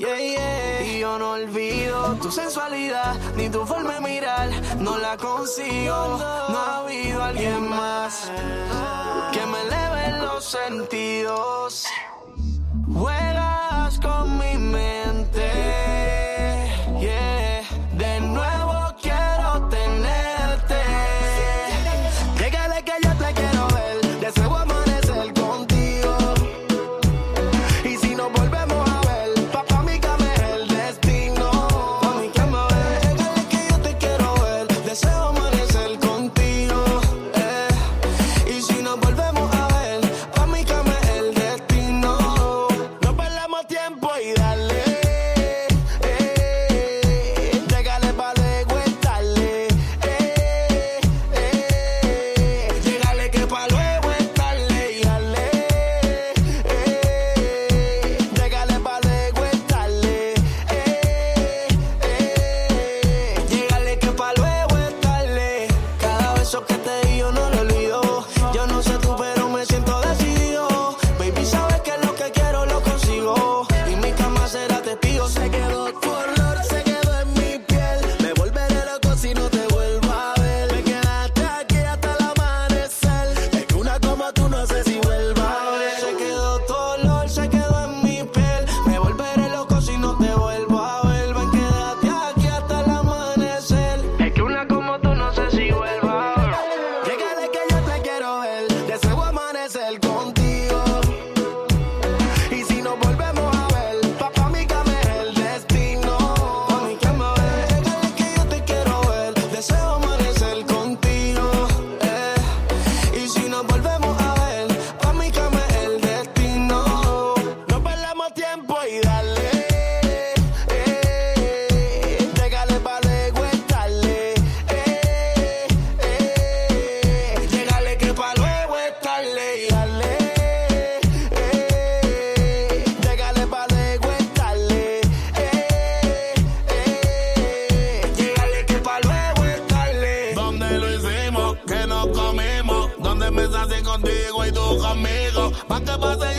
Yeah, yeah. Y yo no olvido tu sensualidad, ni tu forma de mirar, no la consigo. No ha habido alguien más que me eleve los sentidos. Juegas con mi mente, yeah. De nuevo quiero tenerte. Llégale que yo te quiero ver, deseo amanecer contigo. Y si nos volvemos a ver, pa' mi cama es el destino. Pa' mi cama es. Llégale que yo te quiero ver, deseo amanecer contigo. Y si nos volvemos a ver, pa' mi cama es el destino. No perdamos tiempo y dale. Llégale pa' luego estarle. Llégale que pa' luego estarle y dale. Llégale pa' luego estarle. Llégale que pa' luego estarle. Cada beso que te di yo no lo olvido. Yo no sé tú pero me siento decidido. Baby, sabes que lo que quiero lo consigo. Y mi cama será testigo. Se quedó tu olor, se quedó en mi piel. Me volveré loco si no te vuelvo a ver. Me quedaste aquí hasta el amanecer. Es que una como tú no sé si vuelva a ver. Se quedó tu olor, se quedó en mi piel. Me volveré loco si no te vuelvo a ver. Ven, quédate aquí hasta el amanecer. Es que una como tú no sé si vuelva a ver. Llégale que yo te quiero ver, deseo amanecer contigo. Y si nos volvemos a ver, pa' mi cama es el destino. Pa' mi cama es. Llégale que yo te quiero ver, deseo amanecer contigo. Y si nos volvemos a ver, pa' mi cama es el destino. No perdamos tiempo y dale. Llégale pa' luego estarle. Llégale que pa' luego estarle y dale. Llégale pa' luego estarle. Llégale que pa' luego estarle. Donde lo hicimos, que nos comimos. Donde me sacié contigo y tú conmigo. Pa' que pase